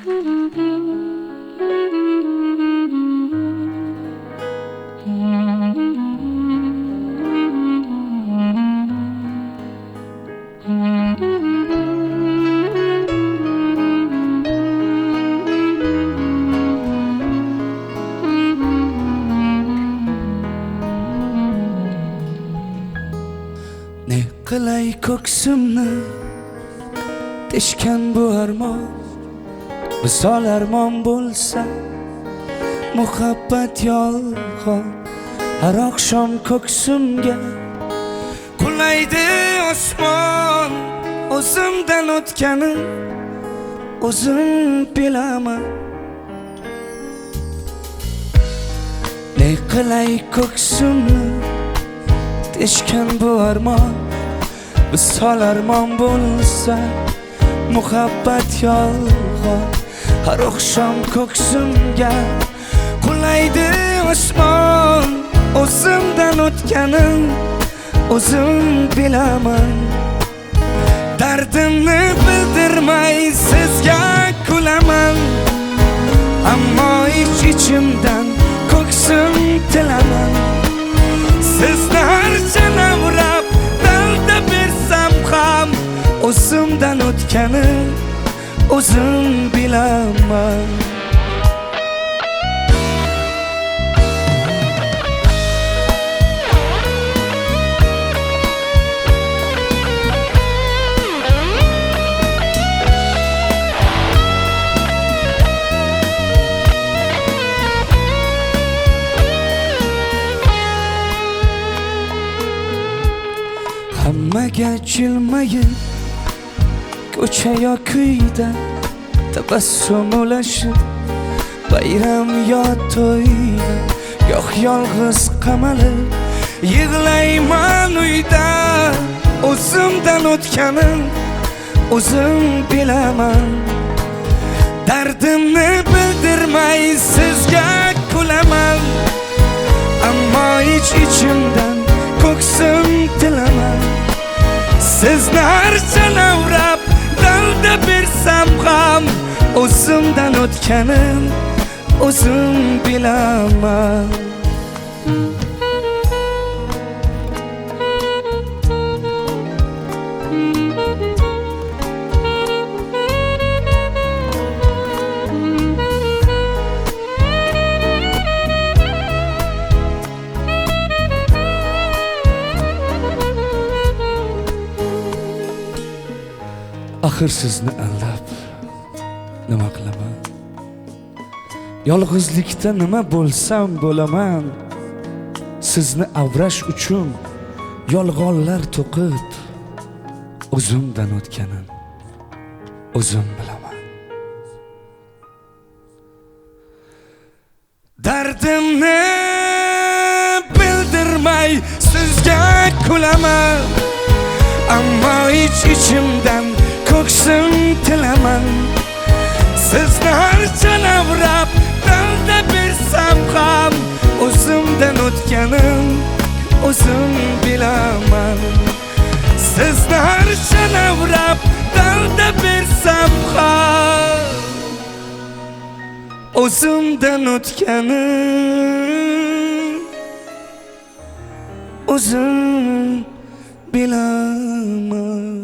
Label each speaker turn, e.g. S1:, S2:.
S1: Ne qilay ko'ksimni teshgan bu armon, visol armon bo'lsa muhabbat yolg'on. Har oqshom ko'ksimga qulaydi osmon, o'zimdan o'tganim o'zim bilaman. Ne qilay ko'ksimni teshgan bu armon, visol armon bo'lsa muhabbat yolg'on. Har oqshom ko'ksimga qulaydi osmon, o'zimdan o'tganim o'zim bilaman. Dardimni bildirmay sizga kulaman, ammo ich-ichimdan ko'ksim tilaman. Sizni harcha navrab dalda bersam ham o'zimdan o'tganim o'zim bilaman. Hammaga jilmayib ko'cha yo kuyda tabassum ulashib, bayram yo to'yda goh yolg'iz qamalib yig'layman uyda. O'zimdan o'tganim o'zim bilaman. Dardimni bildirmay sizga kulaman, ammo ich-ichimdan ko'ksim tilaman. Sizni harcha navrab dalda bersam ham o'zimdan o'tganim o'zim bilaman. Axir sizni aldab nima qilaman? Yolg'izlikda nima bo'lsam bo'laman. Sizni avrash uchun yolg'onlar to'qib o'zimdan o'tganim o'zim bilaman. Dardimni bildirmay sizga kulaman, ammo ich-ichimdan ko'ksim tilaman. Sizni harcha navrab dalda bersam ham o'zimdan o'tganim o'zim bilaman. Sizni harcha navrab dalda bersam ham o'zimdan o'tganim o'zim bilaman.